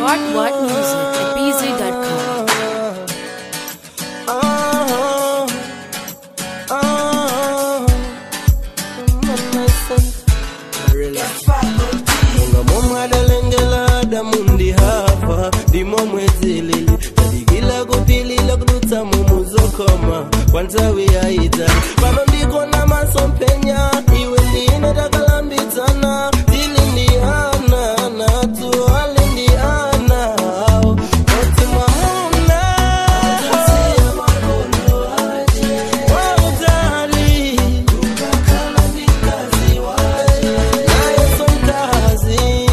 What music at bz.com. Mundi hapa ndimo mwezilili tadigila kupilila kudutsa mumuzokoma kwanzawi yaita pano ndiko na masompenya iwe ndine takalambitsana tilindiana natu alindiana oti mwamuna wautali ukakala ndikazi waje naye somkazi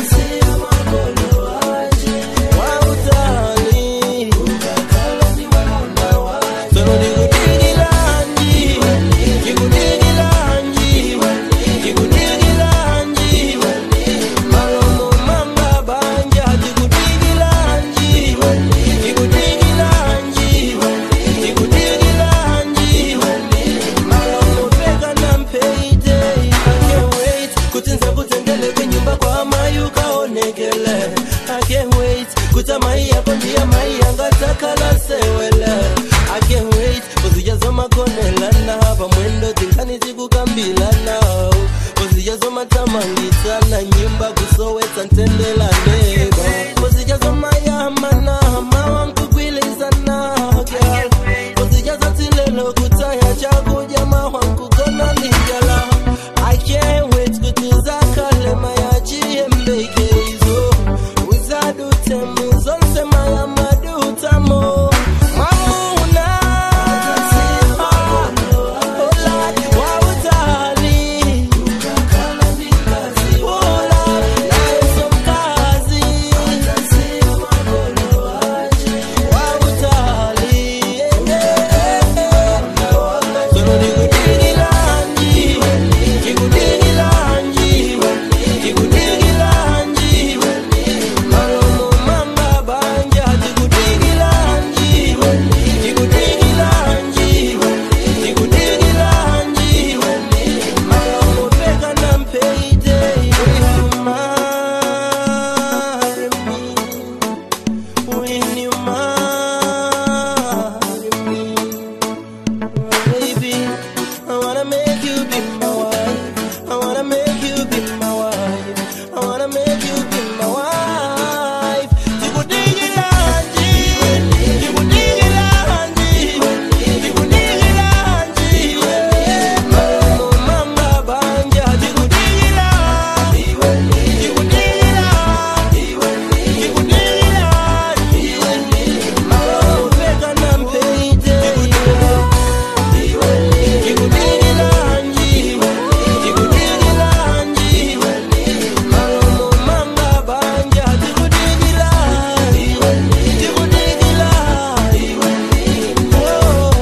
I can't wait, kuta mai yako ndia mai yanga takala sewele. I can't wait, kuzijazo makonela na hapa mwendo tinkani tikukambila nao. Kuzijazo matamangita na nyimba kusoweta ntendela neba. Kuzijazo mayama na hama wangu kwiliza na girl. Kuzijazo tilelo kutaya chaku jama wangu kona ninjala. I can't wait kutuza kale mayaji mbeke.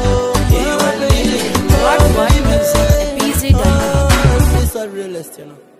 Realist, you know.